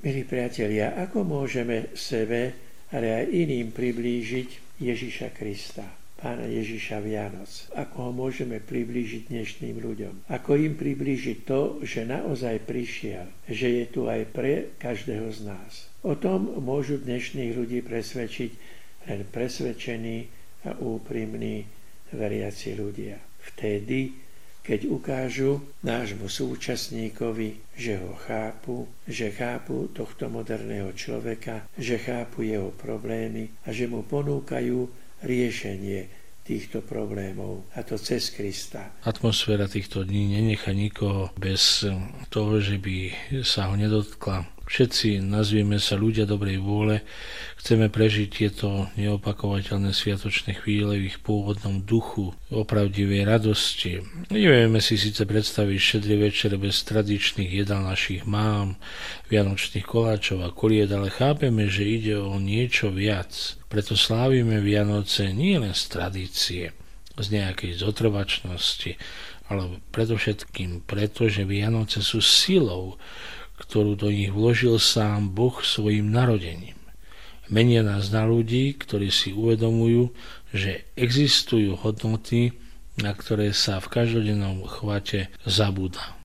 Milí priatelia, ako môžeme sebe, ale aj iným priblížiť Ježiša Krista, Pána Ježiša Vianoc? Ako ho môžeme priblížiť dnešným ľuďom? Ako im priblížiť to, že naozaj prišiel, že je tu aj pre každého z nás? O tom môžu dnešných ľudí presvedčiť len presvedčení a úprimní veriaci ľudia. Vtedy, keď ukážu nášmu súčasníkovi, že ho chápu, že chápu tohto moderného človeka, že chápu jeho problémy a že mu ponúkajú riešenie týchto problémov, a to cez Krista. Atmosféra týchto dní nenechá nikoho bez toho, že by sa ho nedotkla. Všetci, nazvieme sa ľudia dobrej vôle, chceme prežiť tieto neopakovateľné sviatočné chvíle v ich pôvodnom duchu, opravdivej radosti. Nevieme si síce predstaviť Štedrý večer bez tradičných jedál našich mám, vianočných koláčov a kolied, ale chápeme, že ide o niečo viac. Preto slávime Vianoce nie len z tradície, z nejakej zotrvačnosti, ale predovšetkým preto, že Vianoce sú silou, ktorú do nich vložil sám Boh svojim narodením. Menia nás na ľudí, ktorí si uvedomujú, že existujú hodnoty, na ktoré sa v každodennom chvate zabúda.